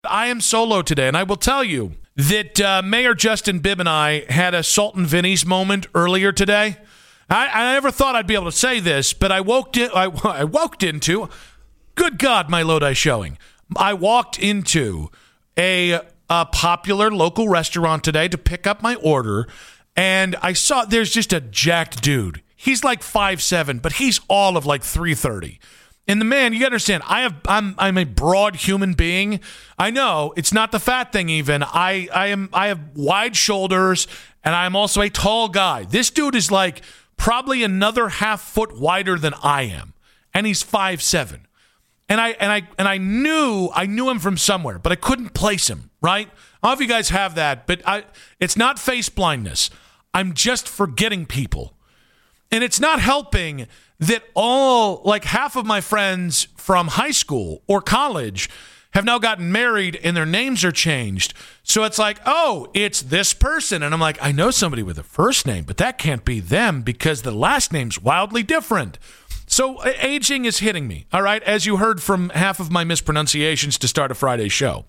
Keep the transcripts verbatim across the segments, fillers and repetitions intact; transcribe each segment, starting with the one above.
I am solo today, and I will tell you that uh, Mayor Justin Bibb and I had a Sultan Vinny's moment earlier today. I, I never thought I'd be able to say this, but I woke in, I, I walked into, good God, my Lodi showing. I walked into a, a popular local restaurant today to pick up my order, and I saw there's just a jacked dude. He's like five seven, but he's all of like three thirty. And the man, you gotta understand, I have I'm I'm a broad human being. I know it's not the fat thing even. I I am I have wide shoulders, and I'm also a tall guy. This dude is like probably another half foot wider than I am, and he's five seven. And I and I and I knew I knew him from somewhere, but I couldn't place him, right? I don't know if you guys have that, but I it's not face blindness. I'm just forgetting people. And it's not helping that all, like half of my friends from high school or college have now gotten married and their names are changed. So it's like, oh, it's this person. And I'm like, I know somebody with a first name, but that can't be them because the last name's wildly different. So aging is hitting me, all right, as you heard from half of my mispronunciations to start a Friday show.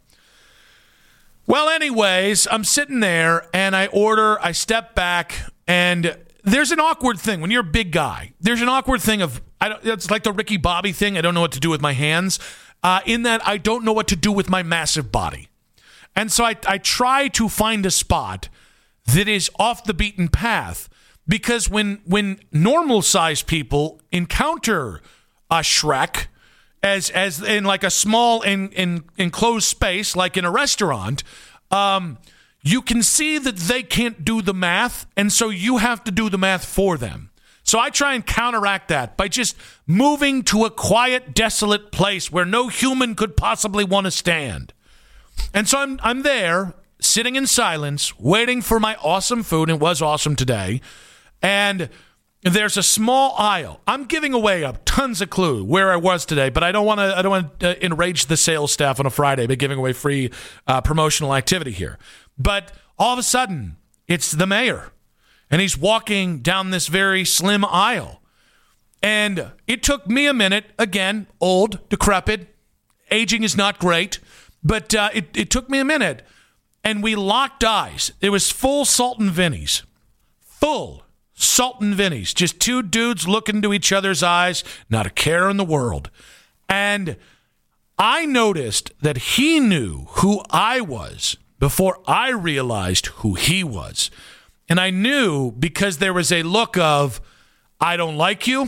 Well, anyways, I'm sitting there and I order, I step back, and there's an awkward thing when you're a big guy. There's an awkward thing of, I don't, it's like the Ricky Bobby thing. I don't know what to do with my hands, uh, in that I don't know what to do with my massive body. And so I, I try to find a spot that is off the beaten path, because when when normal sized people encounter a Shrek as as in like a small in, in, enclosed space, like in a restaurant, um, you can see that they can't do the math, and so you have to do the math for them. So I try and counteract that by just moving to a quiet, desolate place where no human could possibly want to stand. And so I'm I'm there, sitting in silence, waiting for my awesome food. It was awesome today. And there's a small aisle. I'm giving away up tons of clue where I was today, but I don't want to I don't want to enrage the sales staff on a Friday by giving away free uh, promotional activity here. But all of a sudden, it's the mayor, and he's walking down this very slim aisle. And it took me a minute, again, old, decrepit, aging is not great, but uh, it, it took me a minute, and we locked eyes. It was full Sultan Vinny's, full Sultan Vinny's, just two dudes looking into each other's eyes, not a care in the world. And I noticed that he knew who I was before I realized who he was. And I knew because there was a look of, I don't like you.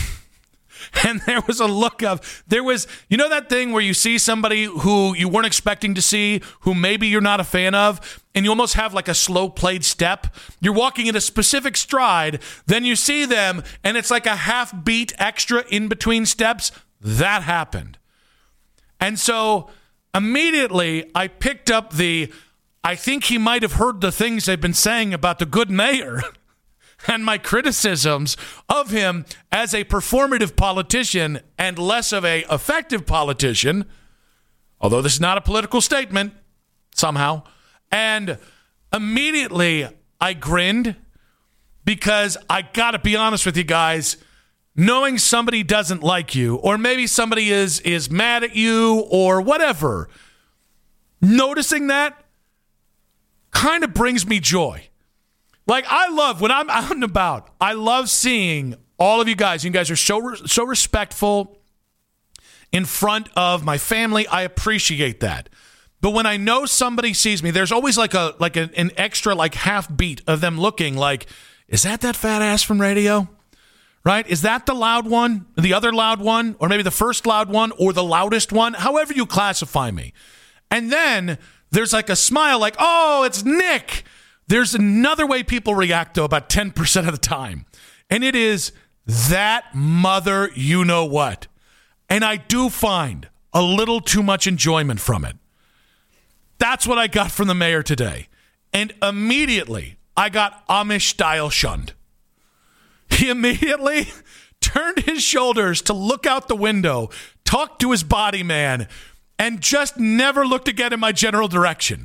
And there was a look of, there was, you know that thing where you see somebody who you weren't expecting to see, who maybe you're not a fan of, and you almost have like a slow played step. You're walking in a specific stride, then you see them, and it's like a half beat extra in between steps. That happened. And so immediately, I picked up the, I think he might have heard the things I've been saying about the good mayor and my criticisms of him as a performative politician and less of a effective politician, although this is not a political statement, somehow. And immediately, I grinned because I got to be honest with you guys, knowing somebody doesn't like you, or maybe somebody is is mad at you or whatever, noticing that kind of brings me joy. Like, I love, when I'm out and about, I love seeing all of you guys. You guys are so so respectful in front of my family. I appreciate that. But when I know somebody sees me, there's always like a like a, an extra like half beat of them looking like, is that that fat ass from radio? Right? Is that the loud one, the other loud one, or maybe the first loud one, or the loudest one? However you classify me. And then there's like a smile like, oh, it's Nick. There's another way people react, though, about ten percent of the time. And it is that mother you know what. And I do find a little too much enjoyment from it. That's what I got from the mayor today. And immediately, I got Amish-style shunned. He immediately turned his shoulders to look out the window, talked to his body man, and just never looked again in my general direction.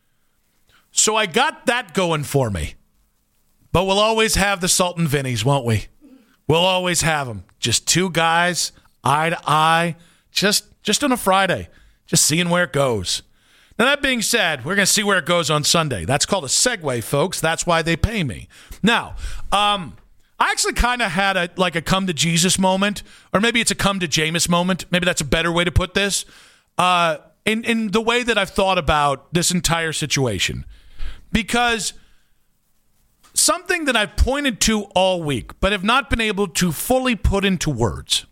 So I got that going for me. But we'll always have the Sultan Vinny's, won't we? We'll always have them. Just two guys, eye to eye, just, just on a Friday, just seeing where it goes. Now, that being said, we're going to see where it goes on Sunday. That's called a segue, folks. That's why they pay me. Now, um, I actually kind of had a like a come to Jesus moment, or maybe it's a come to Jameis moment. Maybe that's a better way to put this. Uh, in, in the way that I've thought about this entire situation. Because something that I've pointed to all week, but have not been able to fully put into words,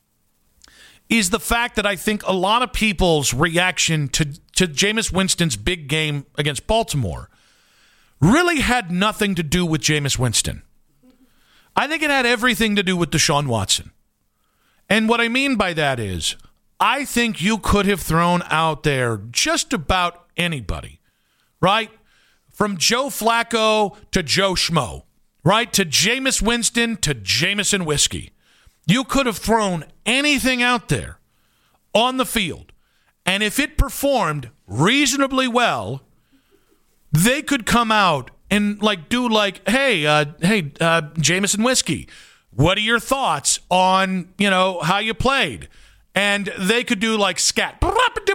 is the fact that I think a lot of people's reaction to, to Jameis Winston's big game against Baltimore really had nothing to do with Jameis Winston. I think it had everything to do with Deshaun Watson. And what I mean by that is, I think you could have thrown out there just about anybody, right? From Joe Flacco to Joe Schmo, right? To Jameis Winston to Jameson Whiskey. You could have thrown anything out there on the field. And if it performed reasonably well, they could come out and like do like, hey, uh, hey, uh, Jameson Whiskey, what are your thoughts on, you know, how you played? And they could do like scat.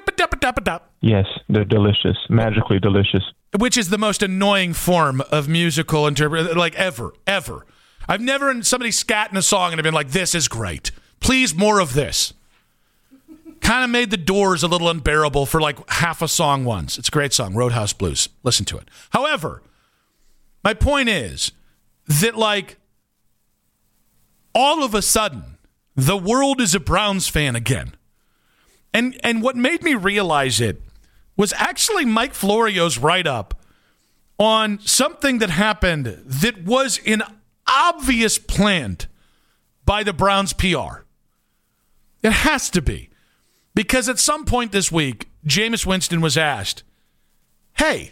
Yes, they're delicious, magically delicious. Which is the most annoying form of musical interpret, like ever, ever. I've never heard somebody scat in a song and I've been like, this is great. Please, more of this. Kind of made the Doors a little unbearable for like half a song once. It's a great song, Roadhouse Blues. Listen to it. However, my point is that like all of a sudden, the world is a Browns fan again. And and what made me realize it was actually Mike Florio's write-up on something that happened that was an obvious plant by the Browns P R. It has to be. Because at some point this week, Jameis Winston was asked, hey,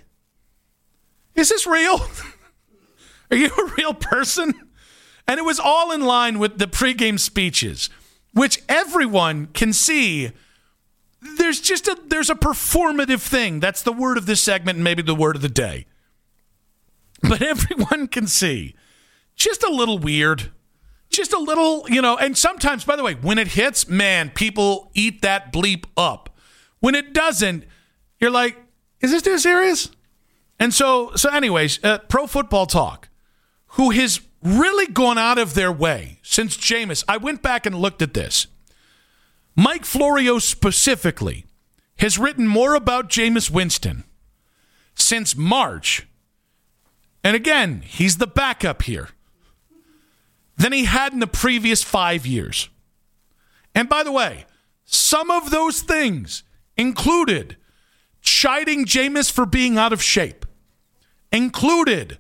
is this real? Are you a real person? And it was all in line with the pregame speeches, which everyone can see. There's just a there's a performative thing. That's the word of this segment and maybe the word of the day. But everyone can see. Just a little weird. Just a little, you know, and sometimes, by the way, when it hits, man, people eat that bleep up. When it doesn't, you're like, is this dude serious? And so, so anyways, uh, Pro Football Talk, who has really gone out of their way since Jameis, I went back and looked at this. Mike Florio specifically has written more about Jameis Winston since March. And again, he's the backup here. Than he had in the previous five years. And by the way, some of those things included chiding Jameis for being out of shape, included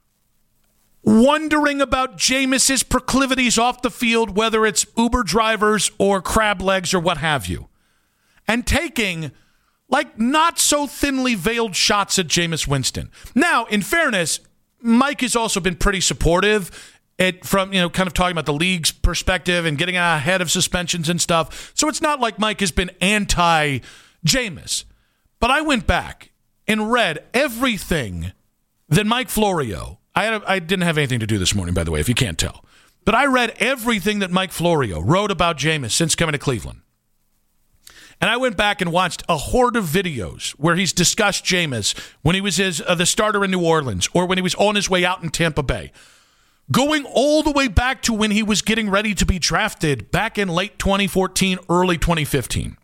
wondering about Jameis's proclivities off the field, whether it's Uber drivers or crab legs or what have you, and taking like not so thinly veiled shots at Jameis Winston. Now, in fairness, Mike has also been pretty supportive. It from, you know, kind of talking about the league's perspective and getting ahead of suspensions and stuff. So it's not like Mike has been anti-Jameis. But I went back and read everything that Mike Florio, I, had a, I didn't have anything to do this morning, by the way, if you can't tell. But I read everything that Mike Florio wrote about Jameis since coming to Cleveland. And I went back and watched a horde of videos where he's discussed Jameis when he was his, uh, the starter in New Orleans or when he was on his way out in Tampa Bay. Going all the way back to when he was getting ready to be drafted back in late twenty fourteen, early twenty fifteen.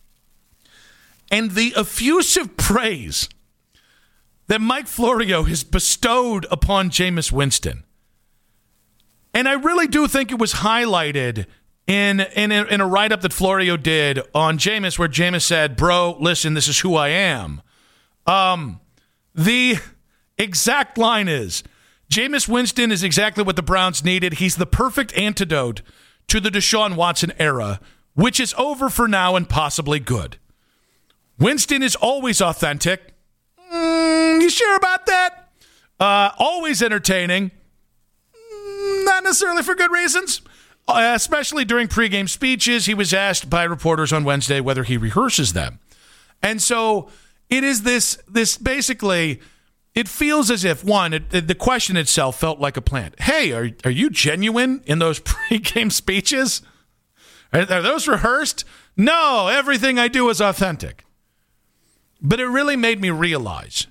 And the effusive praise that Mike Florio has bestowed upon Jameis Winston. And I really do think it was highlighted in, in, a, in a write-up that Florio did on Jameis, where Jameis said, bro, listen, this is who I am. Um, the exact line is, Jameis Winston is exactly what the Browns needed. He's the perfect antidote to the Deshaun Watson era, which is over for now and possibly good. Winston is always authentic. Mm, you sure about that? Uh, always entertaining. Mm, not necessarily for good reasons. Uh, especially during pregame speeches, he was asked by reporters on Wednesday whether he rehearses them. And so it is this, this basically... It feels as if, one, it, the question itself felt like a plant. Hey, are are you genuine in those pregame speeches? Are, are those rehearsed? No, everything I do is authentic. But it really made me realize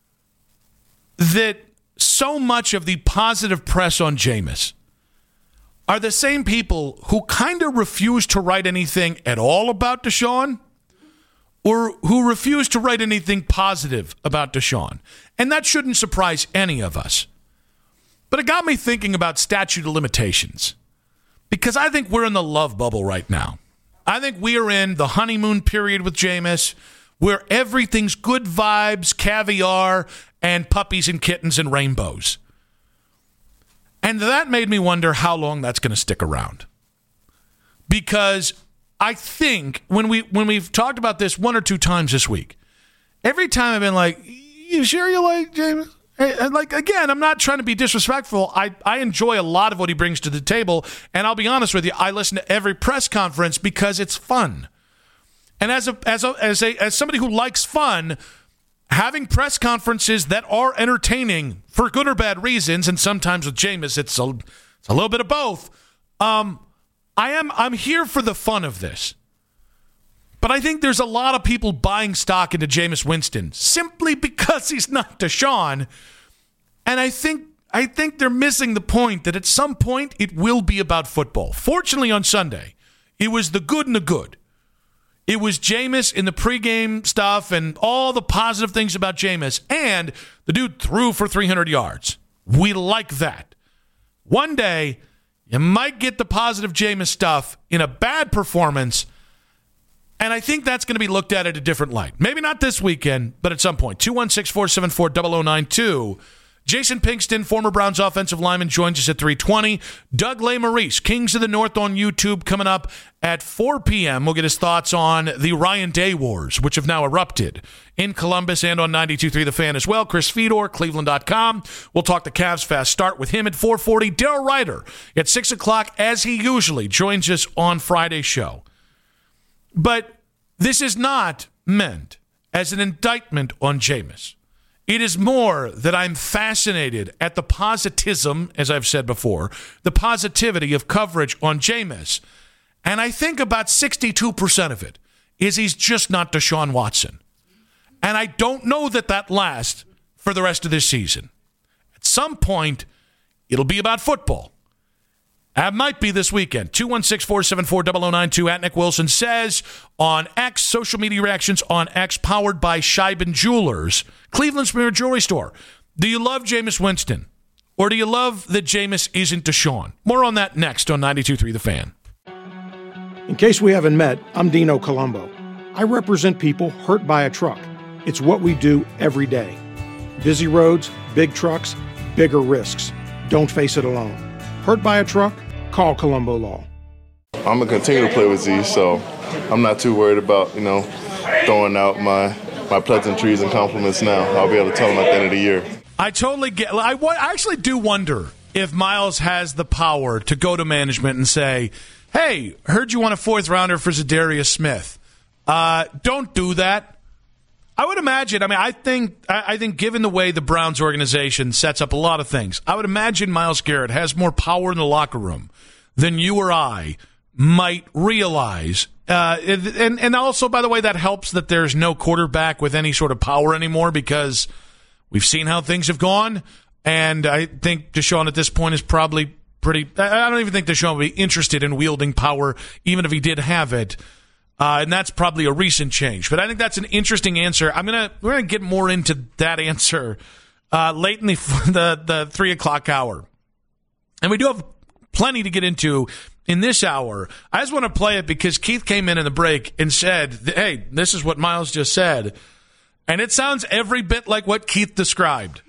that so much of the positive press on Jameis are the same people who kind of refuse to write anything at all about Deshaun, or who refuse to write anything positive about Deshaun. And that shouldn't surprise any of us. But it got me thinking about statute of limitations, because I think we're in the love bubble right now. I think we are in the honeymoon period with Jameis, where everything's good vibes, caviar, and puppies and kittens and rainbows. And that made me wonder how long that's going to stick around. Because I think when, we, when we've talked about this one or two times this week, every time I've been like, you sure you like Jameis? And like, again, I'm not trying to be disrespectful. I, I enjoy a lot of what he brings to the table. And I'll be honest with you, I listen to every press conference because it's fun. And as a as a as a as somebody who likes fun, having press conferences that are entertaining for good or bad reasons, and sometimes with Jameis, it's a, it's a little bit of both. Um, I am I'm here for the fun of this. But I think there's a lot of people buying stock into Jameis Winston simply because he's not Deshaun. And I think I think they're missing the point that at some point it will be about football. Fortunately, on Sunday, it was the good and the good. It was Jameis in the pregame stuff and all the positive things about Jameis. And the dude threw for three hundred yards. We like that. One day, you might get the positive Jameis stuff in a bad performance. And I think that's going to be looked at at a different light. Maybe not this weekend, but at some point. two one six, four seven four, zero zero nine two. Jason Pinkston, former Browns offensive lineman, joins us at three twenty. Doug Lesmerises, Kings of the North on YouTube, coming up at four p.m. We'll get his thoughts on the Ryan Day Wars, which have now erupted in Columbus and on ninety-two point three The Fan as well. Chris Fedor, Cleveland dot com. We'll talk the Cavs fast start with him at four forty. Darrell Ryder at six o'clock, as he usually joins us on Friday's show. But this is not meant as an indictment on Jameis. It is more that I'm fascinated at the positivism, as I've said before, the positivity of coverage on Jameis. And I think about sixty-two percent of it is he's just not Deshaun Watson. And I don't know that that lasts for the rest of this season. At some point, it'll be about football. That might be this weekend. two one six, four seven four, zero zero nine two. At Nick Wilson says on X, social media reactions on X, powered by Scheiben Jewelers, Cleveland's premier jewelry store. Do you love Jameis Winston? Or do you love that Jameis isn't Deshaun? More on that next on ninety-two point three The Fan. In case we haven't met, I'm Dino Colombo. I represent people hurt by a truck. It's what we do every day. Busy roads, big trucks, bigger risks. Don't face it alone. Hurt by a truck? Call Colombo Law. I'm going to continue to play with Z, so I'm not too worried about, you know, throwing out my, my pleasantries and compliments now. I'll be able to tell him at the end of the year. I totally get I, I actually do wonder if Miles has the power to go to management and say, hey, heard you want a fourth rounder for Zadarius Smith. Uh, don't do that. I would imagine, I mean, I think, I think given the way the Browns organization sets up a lot of things, I would imagine Myles Garrett has more power in the locker room than you or I might realize. Uh, and, and also, by the way, that helps that there's no quarterback with any sort of power anymore because we've seen how things have gone. And I think Deshaun at this point is probably pretty, I don't even think Deshaun would be interested in wielding power, even if he did have it. Uh, and that's probably a recent change. But I think that's an interesting answer. I'm gonna we're gonna get more into that answer uh, late in the, the the three o'clock hour, and we do have plenty to get into in this hour. I just want to play it because Keith came in in the break and said, "Hey, this is what Miles just said," and it sounds every bit like what Keith described.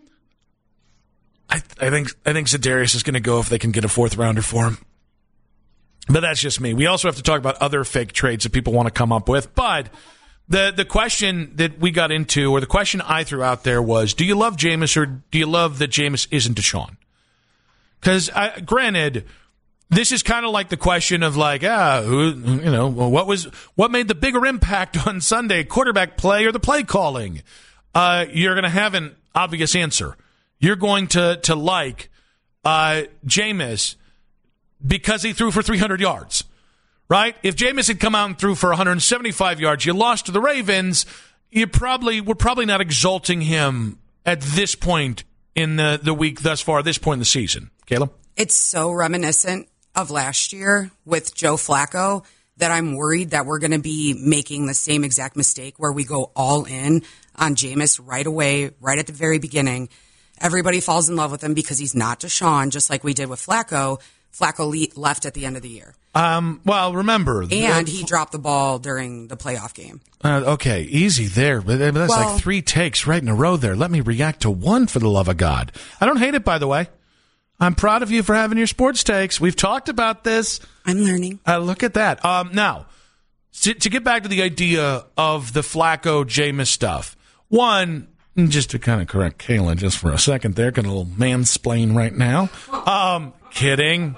I, I think I think Zadarius is going to go if they can get a fourth rounder for him. But that's just me. We also have to talk about other fake trades that people want to come up with. But the the question that we got into, or the question I threw out there was, do you love Jameis or do you love that Jameis isn't Deshaun? Because, granted, this is kind of like the question of like, ah, who, you know, what was what made the bigger impact on Sunday, quarterback play or the play calling? Uh, you're going to have an obvious answer. You're going to, to like uh, Jameis because he threw for three hundred yards, right? If Jameis had come out and threw for one hundred seventy-five yards, you lost to the Ravens, you probably we're probably not exalting him at this point in the, the week thus far, this point in the season. Caleb? It's so reminiscent of last year with Joe Flacco that I'm worried that we're going to be making the same exact mistake where we go all in on Jameis right away, right at the very beginning. Everybody falls in love with him because he's not Deshaun, just like we did with Flacco. Flacco le- left at the end of the year. Um, well, remember. And the, he dropped the ball during the playoff game. Uh, okay, easy there. But that's well, like three takes right in a row there. Let me react to one for the love of God. I don't hate it, by the way. I'm proud of you for having your sports takes. We've talked about this. I'm learning. Uh, look at that. Um, now, to, to get back to the idea of the Flacco Jameis stuff, one, just to kind of correct Kayla just for a second there, got a little mansplain right now. Um, kidding.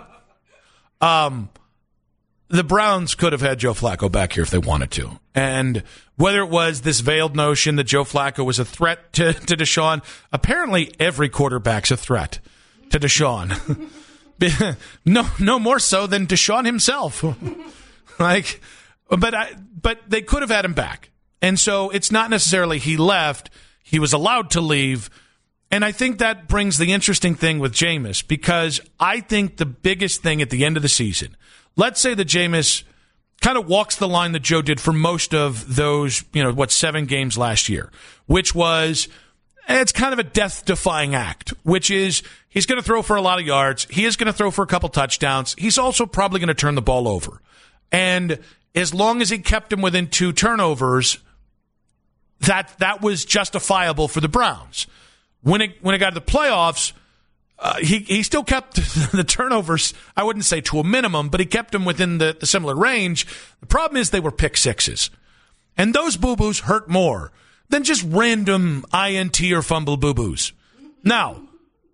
Um, the Browns could have had Joe Flacco back here if they wanted to. And whether it was this veiled notion that Joe Flacco was a threat to, to Deshaun, apparently every quarterback's a threat to Deshaun. no, no more so than Deshaun himself. like, but I, but they could have had him back, and so it's not necessarily he left; he was allowed to leave, and I think that brings the interesting thing with Jameis, because I think the biggest thing at the end of the season, let's say that Jameis kind of walks the line that Joe did for most of those, you know, what seven games last year, which was. It's kind of a death-defying act, which is he's going to throw for a lot of yards. He is going to throw for a couple touchdowns. He's also probably going to turn the ball over. And as long as he kept him within two turnovers, that that was justifiable for the Browns. When it when it got to the playoffs, uh, he, he still kept the turnovers, I wouldn't say to a minimum, but he kept them within the, the similar range. The problem is they were pick sixes. And those boo-boos hurt more than just random I N T or fumble boo-boos. Now,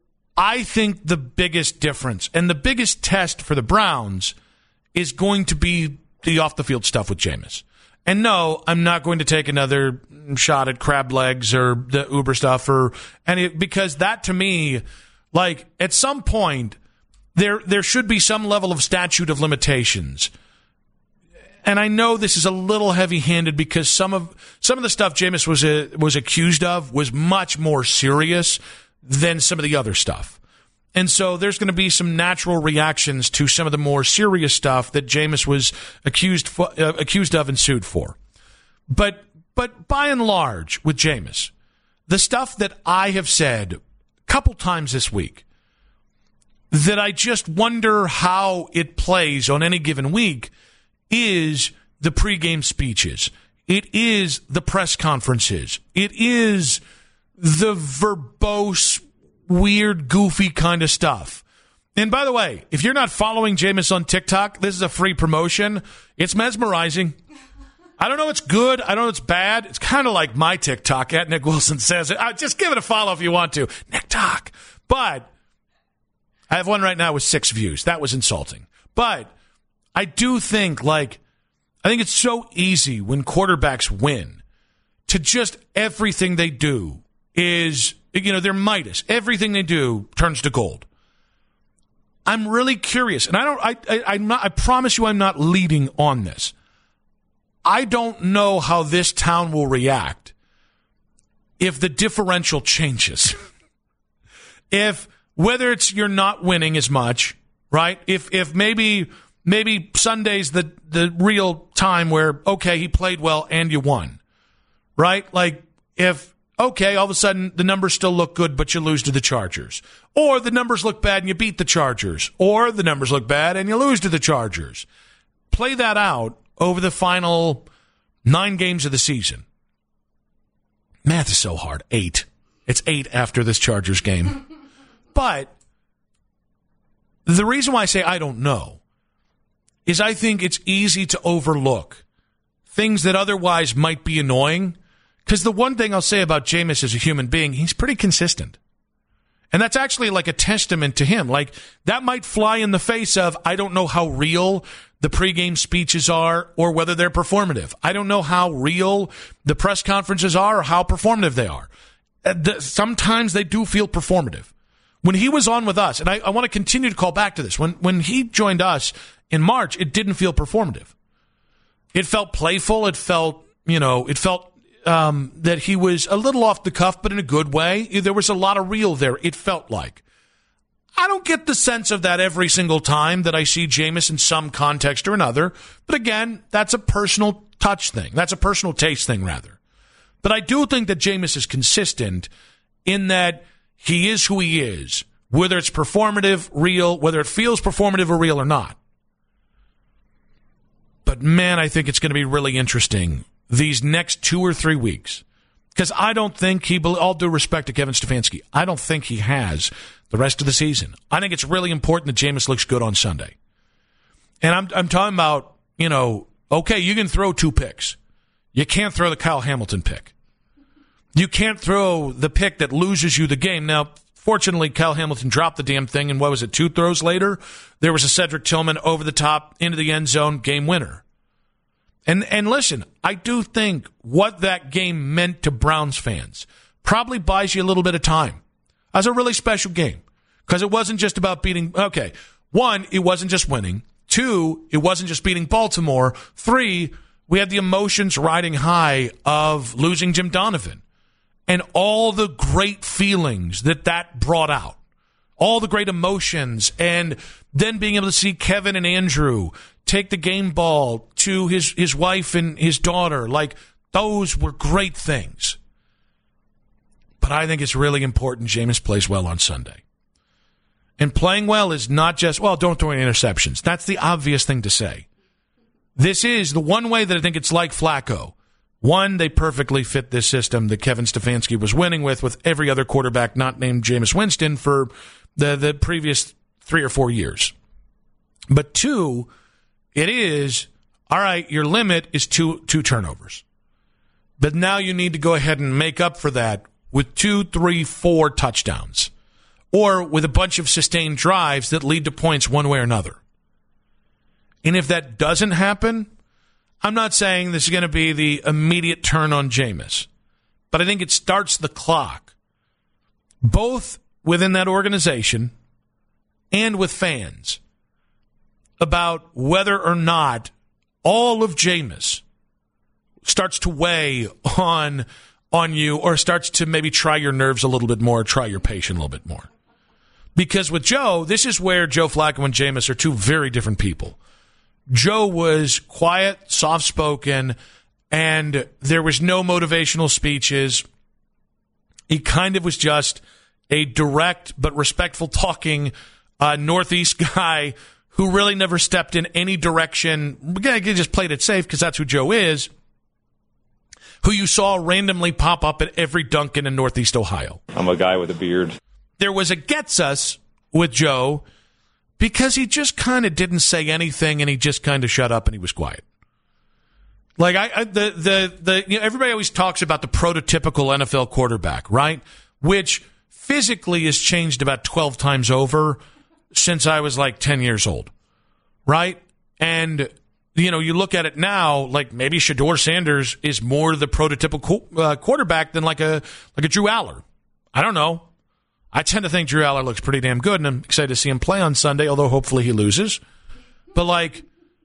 I think the biggest difference and the biggest test for the Browns is going to be the off-the-field stuff with Jameis. And no, I'm not going to take another shot at crab legs or the Uber stuff or any, because that to me, like at some point, there there should be some level of statute of limitations. And I know this is a little heavy-handed because some of some of the stuff Jameis was uh, was accused of was much more serious than some of the other stuff. And so there's going to be some natural reactions to some of the more serious stuff that Jameis was accused for, uh, accused of and sued for. But but by and large, with Jameis, the stuff that I have said a couple times this week, that I just wonder how it plays on any given week, is the pregame speeches. It is the press conferences. It is the verbose, weird, goofy kind of stuff. And by the way, if you're not following Jameis on TikTok, this is a free promotion. It's mesmerizing. I don't know it's good. I don't know it's bad. It's kind of like my TikTok, at Nick Wilson Says It. Uh, just give it a follow if you want to. Nick Talk. But I have one right now with six views. That was insulting. But I do think, like, I think it's so easy when quarterbacks win to just everything they do is, you know, they're Midas. Everything they do turns to gold. I'm really curious, and I don't, I, I, I'm not, I promise you I'm not leading on this. I don't know how this town will react if the differential changes. If, whether it's you're not winning as much, right? If, if maybe... Maybe Sunday's the, the real time where, okay, he played well and you won, right? Like if, okay, all of a sudden the numbers still look good, but you lose to the Chargers. Or the numbers look bad and you beat the Chargers. Or the numbers look bad and you lose to the Chargers. Play that out over the final nine games of the season. Math is so hard. Eight. It's eight after this Chargers game. But the reason why I say I don't know is I think it's easy to overlook things that otherwise might be annoying. Because the one thing I'll say about Jameis as a human being, he's pretty consistent. And that's actually like a testament to him. Like, that might fly in the face of, I don't know how real the pregame speeches are or whether they're performative. I don't know how real the press conferences are or how performative they are. Sometimes they do feel performative. When he was on with us, and I, I want to continue to call back to this, when when he joined us in March, it didn't feel performative. It felt playful. It felt, you know, it felt um, that he was a little off the cuff, but in a good way. There was a lot of real there, it felt like. I don't get the sense of that every single time that I see Jameis in some context or another. But again, that's a personal touch thing. That's a personal taste thing, rather. But I do think that Jameis is consistent in that he is who he is, whether it's performative, real, whether it feels performative or real or not. But, man, I think it's going to be really interesting these next two or three weeks. Because I don't think he, all due respect to Kevin Stefanski, I don't think he has the rest of the season. I think it's really important that Jameis looks good on Sunday. And I'm I'm talking about, you know, okay, you can throw two picks. You can't throw the Kyle Hamilton pick. You can't throw the pick that loses you the game. Now, fortunately, Kyle Hamilton dropped the damn thing, and what was it, two throws later? There was a Cedric Tillman over the top, into the end zone, game winner. And and listen, I do think what that game meant to Browns fans probably buys you a little bit of time. That was a really special game because it wasn't just about beating. Okay, one, it wasn't just winning. Two, it wasn't just beating Baltimore. Three, we had the emotions riding high of losing Jim Donovan and all the great feelings that that brought out, all the great emotions, and then being able to see Kevin and Andrew take the game ball to his, his wife and his daughter. Like, those were great things. But I think it's really important Jameis plays well on Sunday. And playing well is not just, well, don't throw any interceptions. That's the obvious thing to say. This is the one way that I think it's like Flacco. One, they perfectly fit this system that Kevin Stefanski was winning with, with every other quarterback not named Jameis Winston for the, the previous three or four years. But two, it is, all right, your limit is two two turnovers. But now you need to go ahead and make up for that with two, three, four touchdowns. Or with a bunch of sustained drives that lead to points one way or another. And if that doesn't happen, I'm not saying this is going to be the immediate turn on Jameis. But I think it starts the clock, both within that organization and with fans, about whether or not all of Jameis starts to weigh on on you or starts to maybe try your nerves a little bit more, try your patience a little bit more. Because with Joe, this is where Joe Flacco and Jameis are two very different people. Joe was quiet, soft-spoken, and there was no motivational speeches. He kind of was just a direct but respectful talking uh, Northeast guy who really never stepped in any direction. He just played it safe because that's who Joe is, who you saw randomly pop up at every Dunkin' in Northeast Ohio. I'm a guy with a beard. There was a gets us with Joe because he just kind of didn't say anything and he just kind of shut up and he was quiet. Like I, I the the the you know, everybody always talks about the prototypical N F L quarterback, right? Which physically has changed about twelve times over since I was like ten years old, right? And you know, you look at it now, like maybe Shedeur Sanders is more the prototypical uh, quarterback than like a like a Drew Aller. I don't know. I tend to think Drew Aller looks pretty damn good, and I'm excited to see him play on Sunday, although hopefully he loses. But, like,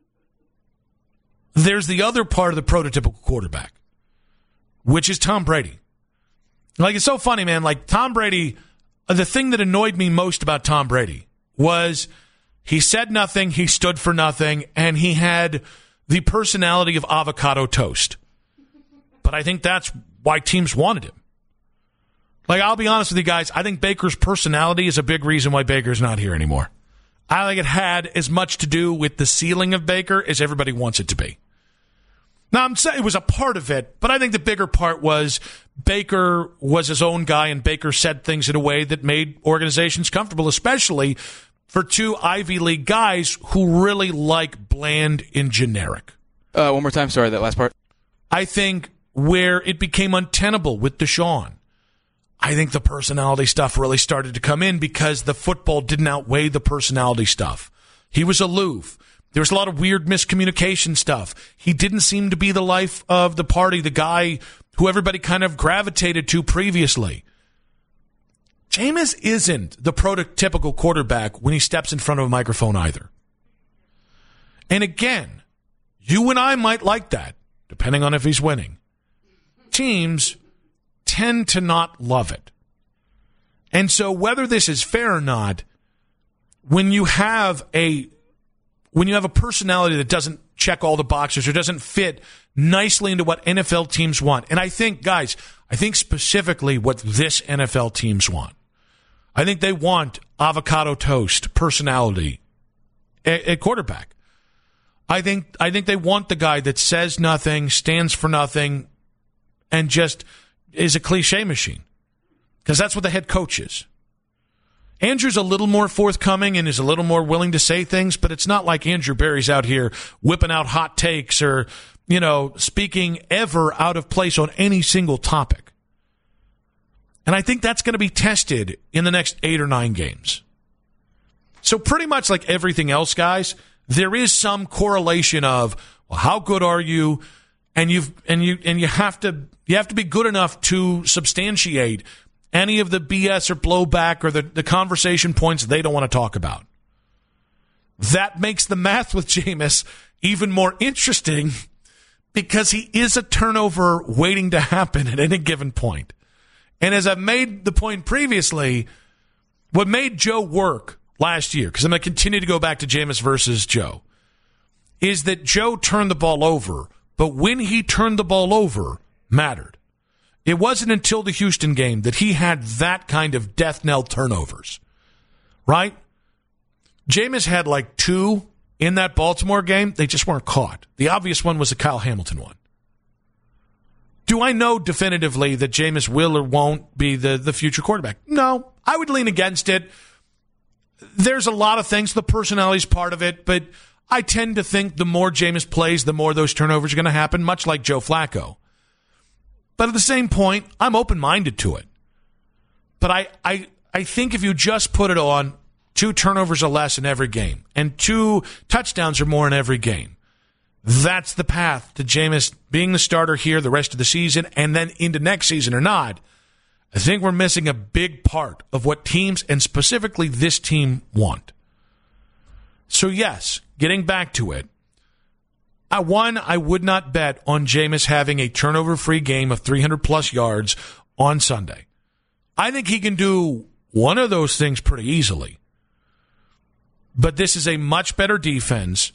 there's the other part of the prototypical quarterback, which is Tom Brady. Like, it's so funny, man. Like, Tom Brady, the thing that annoyed me most about Tom Brady was he said nothing, he stood for nothing, and he had the personality of avocado toast. But I think that's why teams wanted him. Like, I'll be honest with you guys, I think Baker's personality is a big reason why Baker's not here anymore. I think it had as much to do with the ceiling of Baker as everybody wants it to be. Now, I'm saying it was a part of it, but I think the bigger part was Baker was his own guy, and Baker said things in a way that made organizations comfortable, especially for two Ivy League guys who really like bland and generic. Uh, one more time, sorry, that last part. I think where it became untenable with Deshaun, I think the personality stuff really started to come in because the football didn't outweigh the personality stuff. He was aloof. There was a lot of weird miscommunication stuff. He didn't seem to be the life of the party, the guy who everybody kind of gravitated to previously. Jameis isn't the prototypical quarterback when he steps in front of a microphone either. And again, you and I might like that, depending on if he's winning. teams tend to not love it. And so whether this is fair or not, when you have a when you have a personality that doesn't check all the boxes or doesn't fit nicely into what N F L teams want, and I think, guys, I think specifically what this N F L teams want. I think they want avocado toast personality at, at quarterback. I think I think they want the guy that says nothing, stands for nothing, and just is a cliche machine. Because that's what the head coach is. Andrew's a little more forthcoming and is a little more willing to say things, but it's not like Andrew Berry's out here whipping out hot takes or, you know, speaking ever out of place on any single topic. And I think that's going to be tested in the next eight or nine games. So pretty much like everything else, guys, there is some correlation of, well, how good are you? And you've and you and you have to you have to be good enough to substantiate any of the B S or blowback or the, the conversation points they don't want to talk about. That makes the math with Jameis even more interesting because he is a turnover waiting to happen at any given point. And as I've made the point previously, what made Joe work last year, because I'm going to continue to go back to Jameis versus Joe, is that Joe turned the ball over, but when he turned the ball over, mattered. It wasn't until the Houston game that he had that kind of death knell turnovers, right? Jameis had like two in that Baltimore game. They just weren't caught. The obvious one was the Kyle Hamilton one. Do I know definitively that Jameis will or won't be the, the future quarterback? No, I would lean against it. There's a lot of things. The personality's part of it, but I tend to think the more Jameis plays, the more those turnovers are going to happen, much like Joe Flacco. But at the same point, I'm open-minded to it. But I, I, I think if you just put it on two turnovers or less in every game and two touchdowns or more in every game, that's the path to Jameis being the starter here the rest of the season and then into next season or not. I think we're missing a big part of what teams, and specifically this team, want. So yes, getting back to it, I, one, I would not bet on Jameis having a turnover-free game of three hundred plus yards on Sunday. I think he can do one of those things pretty easily. But this is a much better defense.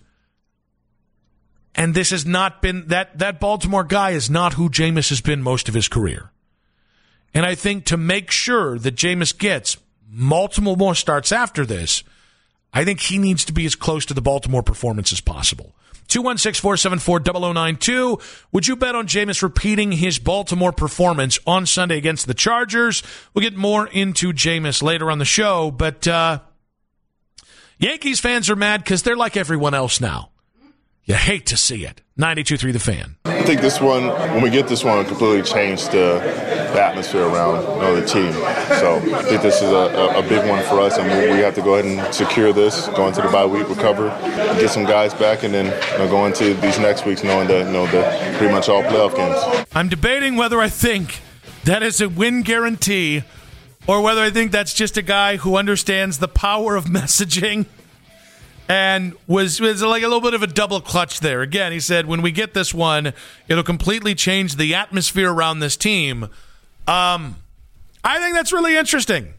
And this has not been, that, that Baltimore guy is not who Jameis has been most of his career. And I think to make sure that Jameis gets multiple more starts after this, I think he needs to be as close to the Baltimore performance as possible. two one six, four seven four, zero zero nine two. Would you bet on Jameis repeating his Baltimore performance on Sunday against the Chargers? We'll get more into Jameis later on the show, but uh, Yankees fans are mad because they're like everyone else now. You hate to see it. ninety-two point three The Fan. I think this one, when we get this one, it completely changed the, the atmosphere around, you know, the team. So I think this is a, a big one for us, and we, we have to go ahead and secure this, go into the bye week, recover, get some guys back, and then you know, go into these next weeks knowing that you know the pretty much all playoff games. I'm debating whether I think that is a win guarantee or whether I think that's just a guy who understands the power of messaging. And was was like a little bit of a double clutch there. Again, he said, when we get this one, it'll completely change the atmosphere around this team. Um, I think that's really interesting.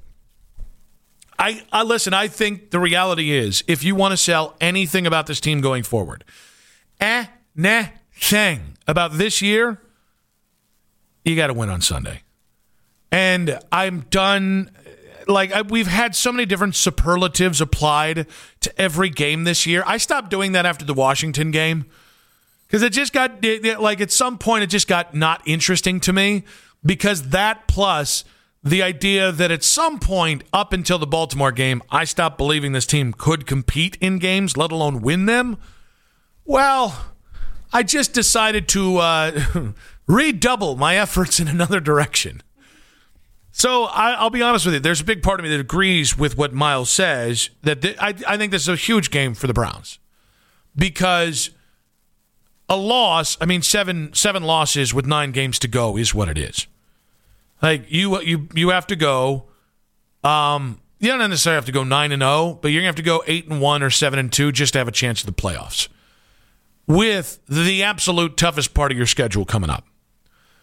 I, I listen, I think the reality is, if you want to sell anything about this team going forward, anything about this year, you got to win on Sunday. And I'm done. Like, I, we've had so many different superlatives applied to every game this year. I stopped doing that after the Washington game because it just got, it, it, like, at some point, it just got not interesting to me because that plus the idea that at some point up until the Baltimore game, I stopped believing this team could compete in games, let alone win them. Well, I just decided to uh, redouble my efforts in another direction. So I, I'll be honest with you. There's a big part of me that agrees with what Miles says, that th- I, I think this is a huge game for the Browns because a loss, I mean, seven seven losses with nine games to go is what it is. Like, you you you have to go, um, you don't necessarily have to go nine and oh, but you're going to have to go eight and one or seven and two just to have a chance at the playoffs with the absolute toughest part of your schedule coming up.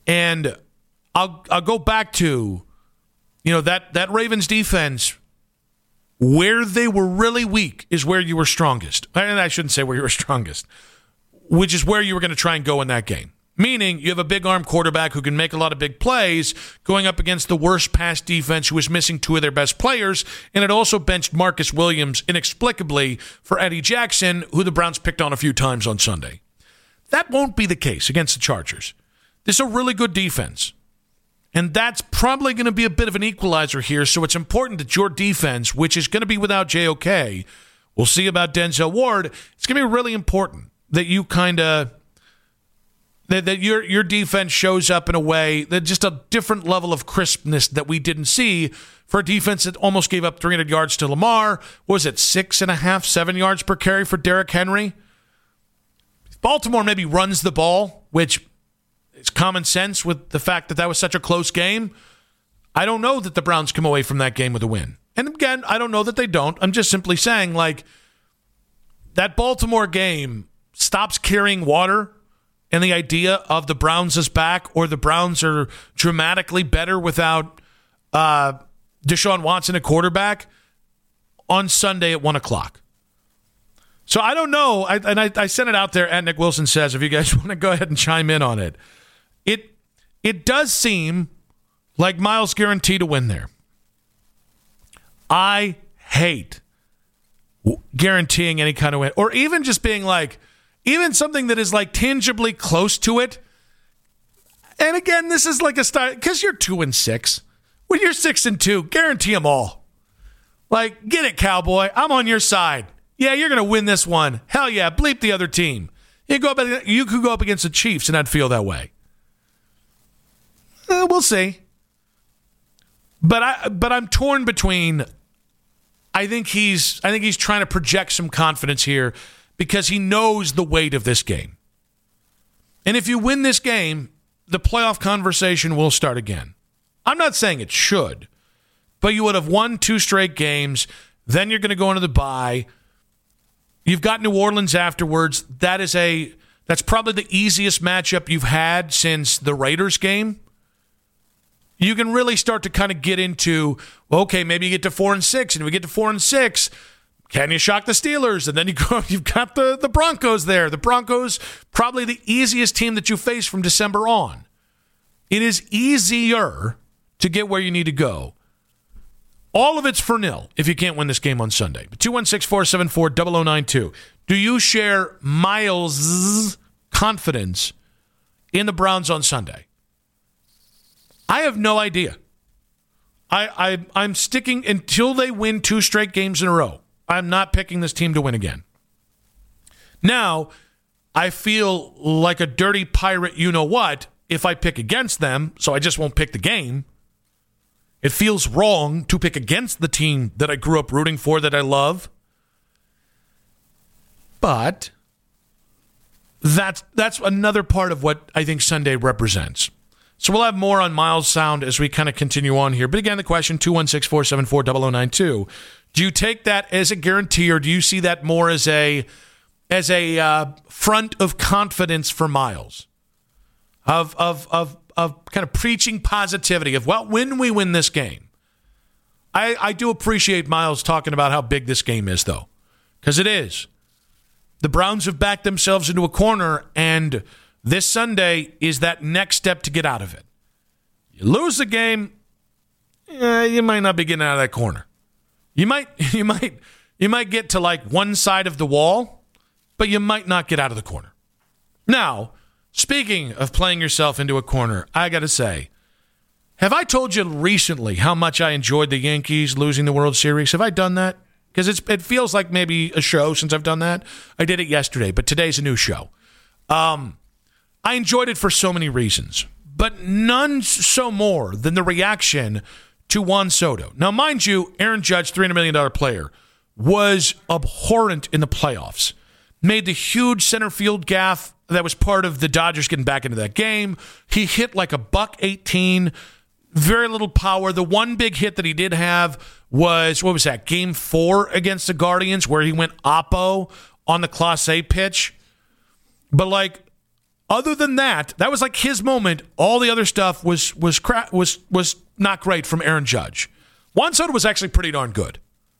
And I'll I'll go back to, you know, that, that Ravens defense, where they were really weak is where you were strongest. And I shouldn't say where you were strongest, which is where you were going to try and go in that game. Meaning you have a big arm quarterback who can make a lot of big plays going up against the worst pass defense who was missing two of their best players, and it also benched Marcus Williams inexplicably for Eddie Jackson, who the Browns picked on a few times on Sunday. That won't be the case against the Chargers. This is a really good defense, and that's probably going to be a bit of an equalizer here, so it's important that your defense, which is going to be without J O K, we'll see about Denzel Ward, it's going to be really important that you kind of... That, that your your defense shows up in a way that just a different level of crispness that we didn't see for a defense that almost gave up three hundred yards to Lamar. What was it, six and a half, seven yards per carry for Derrick Henry? Baltimore maybe runs the ball, which is common sense with the fact that that was such a close game. I don't know that the Browns come away from that game with a win. And again, I don't know that they don't. I'm just simply saying, like, that Baltimore game stops carrying water. And the idea of the Browns is back, or the Browns are dramatically better without uh, Deshaun Watson at quarterback on Sunday at one o'clock. So I don't know. I, and I, I sent it out there, and Nick Wilson says, if you guys want to go ahead and chime in on it. It, it does seem like Miles guaranteed to win there. I hate guaranteeing any kind of win, or even just being like, even something that is like tangibly close to it. And again, this is like a style, because you're two and six. When you're six and two, guarantee them all. Like, get it, Cowboy. I'm on your side. Yeah, you're going to win this one. Hell yeah, bleep the other team. You go up, you could go up against the Chiefs and I'd feel that way. Eh, we'll see. But I, but I'm torn between. I think he's, I think he's trying to project some confidence here, because he knows the weight of this game. And if you win this game, the playoff conversation will start again. I'm not saying it should, but you would have won two straight games. Then you're going to go into the bye. You've got New Orleans afterwards. That is a that's probably the easiest matchup you've had since the Raiders game. You can really start to kind of get into, okay, maybe you get to four and six, and we get to four and six. Can you shock the Steelers? And then you go, you've got the, the Broncos there. The Broncos, probably the easiest team that you face from December on. It is easier to get where you need to go. All of it's for nil if you can't win this game on Sunday. two one six, four seven four, zero zero nine two. Do you share Miles' confidence in the Browns on Sunday? I have no idea. I, I I'm sticking until they win two straight games in a row. I'm not picking this team to win again. Now, I feel like a dirty pirate you-know-what if I pick against them, so I just won't pick the game. It feels wrong to pick against the team that I grew up rooting for, that I love. But that's, that's another part of what I think Sunday represents. So we'll have more on Miles' sound as we kind of continue on here. But again, the question, two one six, four seven four, zero zero nine two. Do you take that as a guarantee, or do you see that more as a as a uh, front of confidence for Miles? Of, of, of, of kind of preaching positivity of, well, when we win this game. I, I do appreciate Miles talking about how big this game is, though, because it is. The Browns have backed themselves into a corner, and this Sunday is that next step to get out of it. You lose the game, eh, you might not be getting out of that corner. You might, you might, you might get to like one side of the wall, but you might not get out of the corner. Now, speaking of playing yourself into a corner, I got to say, have I told you recently how much I enjoyed the Yankees losing the World Series? Have I done that? Because it's it feels like maybe a show since I've done that. I did it yesterday, but today's a new show. Um, I enjoyed it for so many reasons, but none so more than the reaction to Juan Soto. Now, mind you, Aaron Judge, three hundred million dollars player, was abhorrent in the playoffs. Made the huge center field gaffe that was part of the Dodgers getting back into that game. He hit like a buck eighteen, very little power. The one big hit that he did have was, what was that, game four against the Guardians, where he went oppo on the Class A pitch. But like, Other than that, that was like his moment. All the other stuff was was cra- was was not great from Aaron Judge. Juan Soto was actually pretty darn good.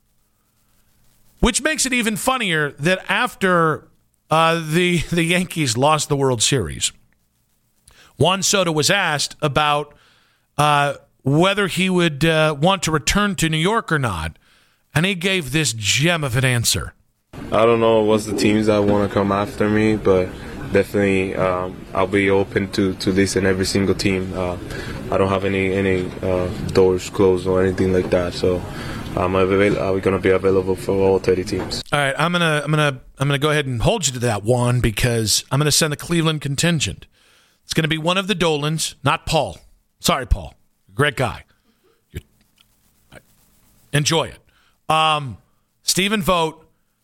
Which makes it even funnier that after uh, the the Yankees lost the World Series, Juan Soto was asked about uh, whether he would uh, want to return to New York or not, and he gave this gem of an answer. I don't know what's the teams that want to come after me, but definitely um, I'll be open to, to this and every single team. Uh, I don't have any any uh, doors closed or anything like that, so I'm avail- I'm going to be available for all thirty teams. All right, I'm gonna I'm gonna I'm gonna go ahead and hold you to that, Juan, because I'm gonna send the Cleveland contingent. It's going to be one of the Dolans, not Paul. Sorry, Paul. Great guy. You're, enjoy it. Um, Stephen Vogt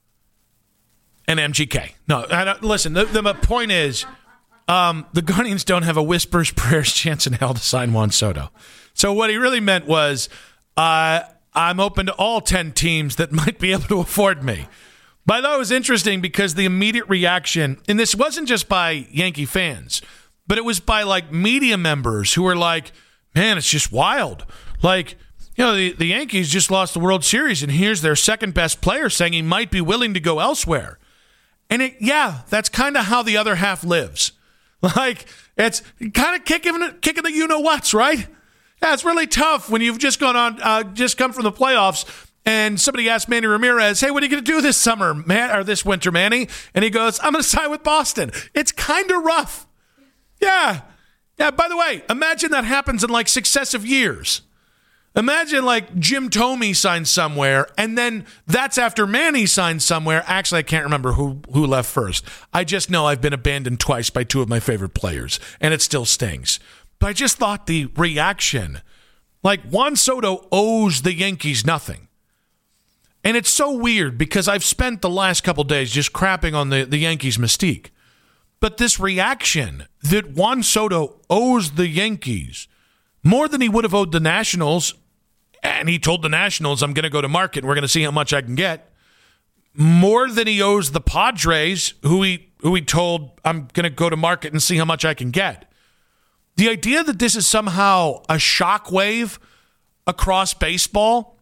and M G K. No, I don't, listen, the, the point is um, the Guardians don't have a whispers, prayers, chance in hell to sign Juan Soto. So what he really meant was uh, I'm open to all ten teams that might be able to afford me. But I thought it was interesting because the immediate reaction, and this wasn't just by Yankee fans, but it was by like media members who were like, man, it's just wild. Like, you know, the, the Yankees just lost the World Series, and here's their second best player saying he might be willing to go elsewhere. And it, yeah, that's kind of how the other half lives. Like, it's kind of kicking, kicking the you-know-whats, right? Yeah, it's really tough when you've just gone on, uh, just come from the playoffs, and somebody asked Manny Ramirez, hey, what are you going to do this summer, man, or this winter, Manny? And he goes, I'm going to sign with Boston. It's kind of rough. Yeah. Yeah, by the way, imagine that happens in like successive years. Imagine like Jim Thome signs somewhere, and then that's after Manny signs somewhere. Actually, I can't remember who, who left first. I just know I've been abandoned twice by two of my favorite players, and it still stings. But I just thought the reaction, like Juan Soto owes the Yankees nothing. And it's so weird because I've spent the last couple days just crapping on the, the Yankees' mystique. But this reaction that Juan Soto owes the Yankees more than he would have owed the Nationals, and he told the Nationals, I'm going to go to market and we're going to see how much I can get, more than he owes the Padres, who he, who he told, I'm going to go to market and see how much I can get. The idea that this is somehow a shockwave across baseball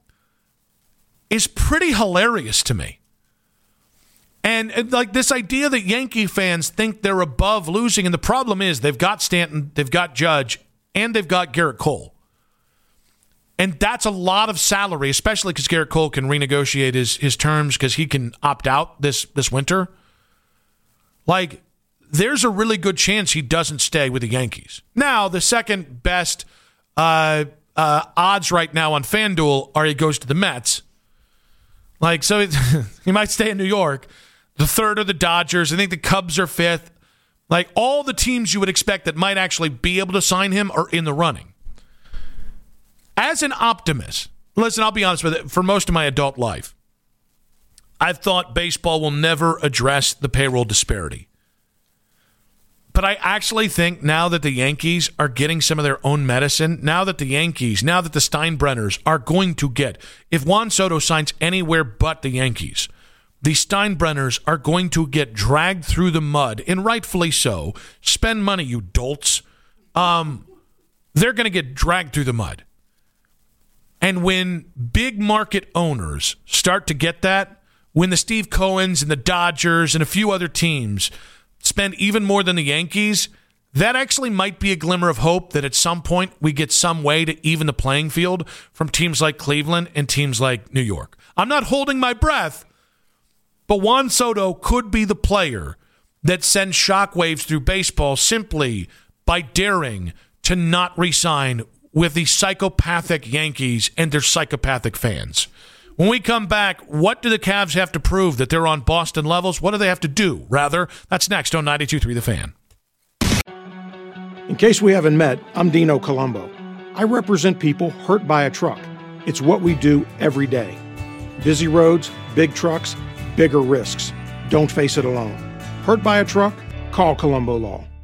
is pretty hilarious to me. And, and like this idea that Yankee fans think they're above losing, and the problem is they've got Stanton, they've got Judge, and they've got Garrett Cole. And that's a lot of salary, especially because Garrett Cole can renegotiate his, his terms because he can opt out this, this winter. Like, there's a really good chance he doesn't stay with the Yankees. Now, the second best uh, uh, odds right now on FanDuel are he goes to the Mets. Like, so it, he might stay in New York. The third are the Dodgers. I think the Cubs are fifth. Like, all the teams you would expect that might actually be able to sign him are in the running. As an optimist, listen, I'll be honest with it, for most of my adult life, I've thought baseball will never address the payroll disparity. But I actually think now that the Yankees are getting some of their own medicine, now that the Yankees, now that the Steinbrenners are going to get, if Juan Soto signs anywhere but the Yankees, the Steinbrenners are going to get dragged through the mud, and rightfully so. Spend money, you dolts. Um, they're going to get dragged through the mud. And when big market owners start to get that, when the Steve Cohens and the Dodgers and a few other teams spend even more than the Yankees, that actually might be a glimmer of hope that at some point we get some way to even the playing field from teams like Cleveland and teams like New York. I'm not holding my breath, but Juan Soto could be the player that sends shockwaves through baseball simply by daring to not re-sign with the psychopathic Yankees and their psychopathic fans. When we come back, what do the Cavs have to prove that they're on Boston levels? What do they have to do, rather? That's next on ninety-two point three The Fan. In case we haven't met, I'm Dino Colombo. I represent people hurt by a truck. It's what we do every day. Busy roads, big trucks, bigger risks. Don't face it alone. Hurt by a truck? Call Colombo Law.